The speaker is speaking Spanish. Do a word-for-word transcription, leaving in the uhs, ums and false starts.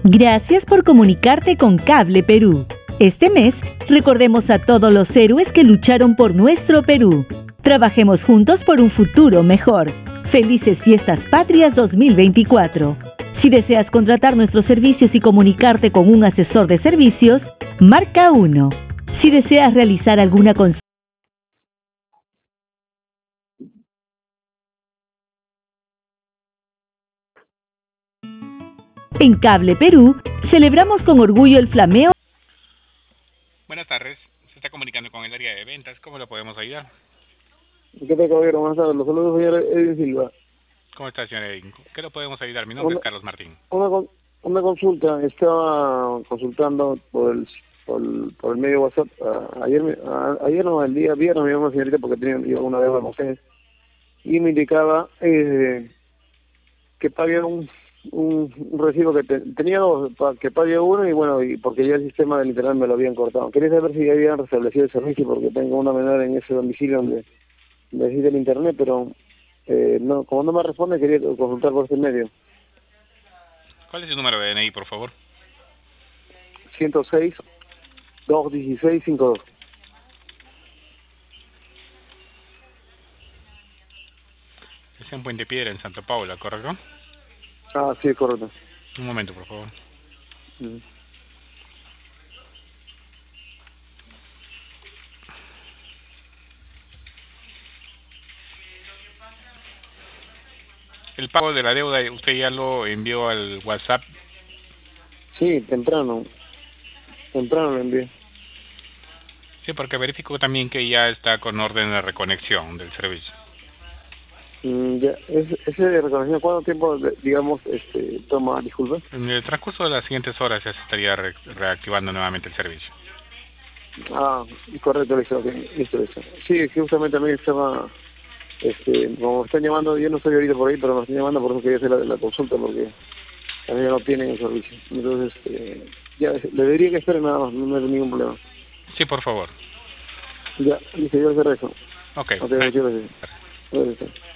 Gracias por comunicarte con Cable Perú. Este mes, recordemos a todos los héroes que lucharon por nuestro Perú. Trabajemos juntos por un futuro mejor. Felices Fiestas Patrias dos mil veinticuatro. Si deseas contratar nuestros servicios y comunicarte con un asesor de servicios, marca uno. Si deseas realizar alguna consulta, en Cable Perú, celebramos con orgullo el flameo. Buenas tardes, se está comunicando con el área de ventas, ¿cómo lo podemos ayudar? ¿Qué tal, caballero? Buenas tardes, los saludos, señor Edwin Silva. ¿Cómo está, señor Edwin? ¿Qué lo podemos ayudar? Mi nombre Una, es Carlos Martín. una, una consulta, estaba consultando por el, por el, por el medio WhatsApp, uh, ayer, uh, ayer no, el día viernes me llamó una señorita porque tenía yo una deuda con ustedes, y me indicaba eh, que pague un, un, un recibo que te, tenía dos, pa, que pague uno, y bueno, y porque ya el sistema del internet me lo habían cortado. Quería saber si ya habían restablecido el servicio porque tengo una menor en ese domicilio donde necesita el internet, pero eh, no, como no me responde, quería consultar por este medio. ¿Cuál es su número de D N I, por favor? ciento seis, doscientos dieciséis, cincuenta y dos. Es en Puente Piedra, en Santa Paula, ¿correcto? Ah, sí, es correcto. Un momento, por favor. Mm. El pago de la deuda, ¿usted ya lo envió al WhatsApp? Sí, temprano. Temprano lo envié. Sí, porque verifico también que ya está con orden de reconexión del servicio. Mm, ya. ¿Ese, ese de reconexión cuánto tiempo, digamos, este, toma, disculpa? En el transcurso de las siguientes horas ya se estaría re reactivando nuevamente el servicio. Ah, correcto, listo, okay, listo, listo. Sí, es que justamente también estaba, este, como me están llamando, yo no estoy ahorita por ahí, pero me están llamando, por eso quería hacer la, la consulta, porque también no tienen el servicio. Entonces, eh, ya, le debería que esperen nada más, no hay ningún problema. Sí, por favor. Ya, listo, yo hacer eso. Ok. Ok, muchas gracias. Gracias.